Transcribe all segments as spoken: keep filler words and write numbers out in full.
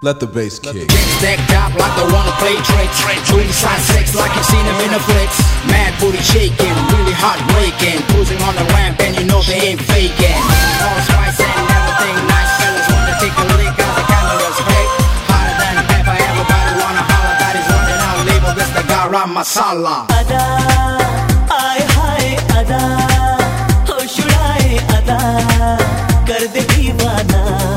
Let the bass kick. Stacked up like they wanna play tricks. Booty size sex like you've seen them in the flicks. Mad booty shaking, really heartbreaking. Cruising on the ramp and you know they ain't faking. All spice and everything nice. Fellas wanna take a lick as the camera's fake. Hotter than pepper, everybody wanna holler. That is running out, label this the garam masala. Ada, ay hai ada, ho shudaye ada, kar de deewana.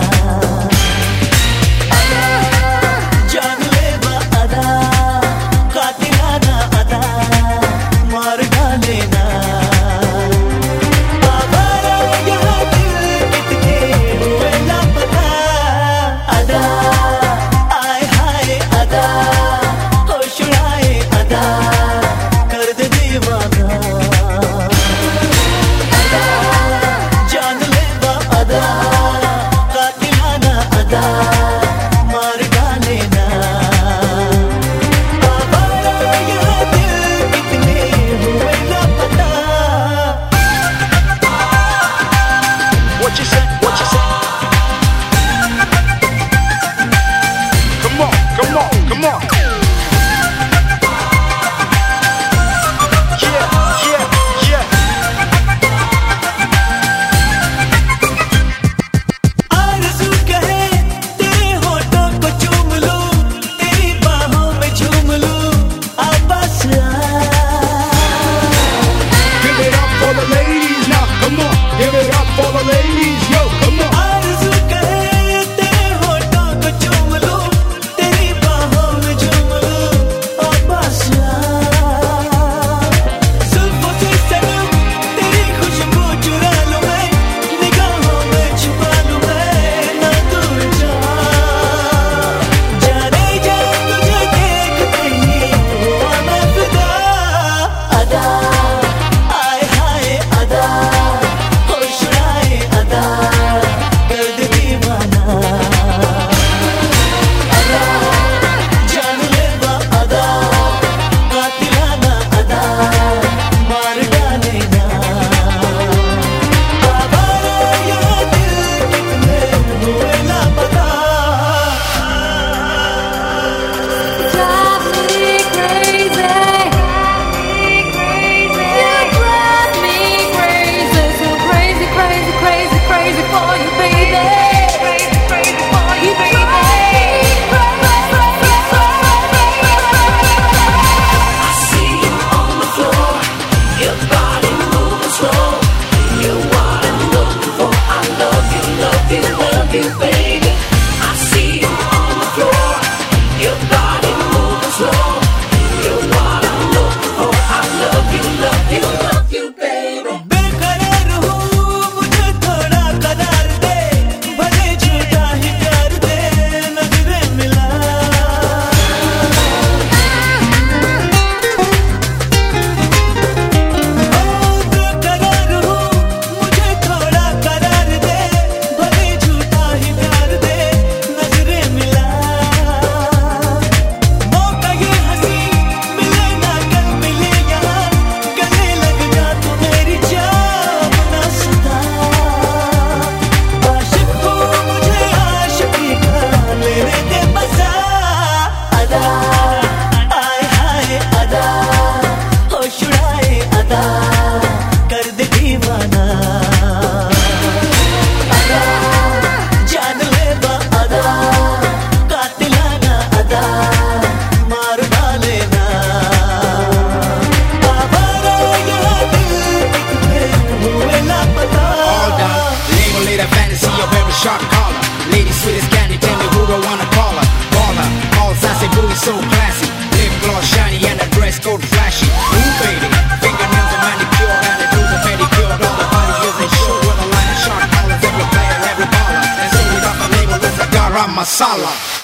Shot caller, lady sweet as candy, tell me who don't wanna call her. Baller, all sassy, booty so classy. Lip gloss shiny and a dress code flashy. Ooh baby, fingernails are manicured and the toes are pedicured. All the body is a show with a line of shot collars. Every player, every baller. And so we got the label, it's a garam masala.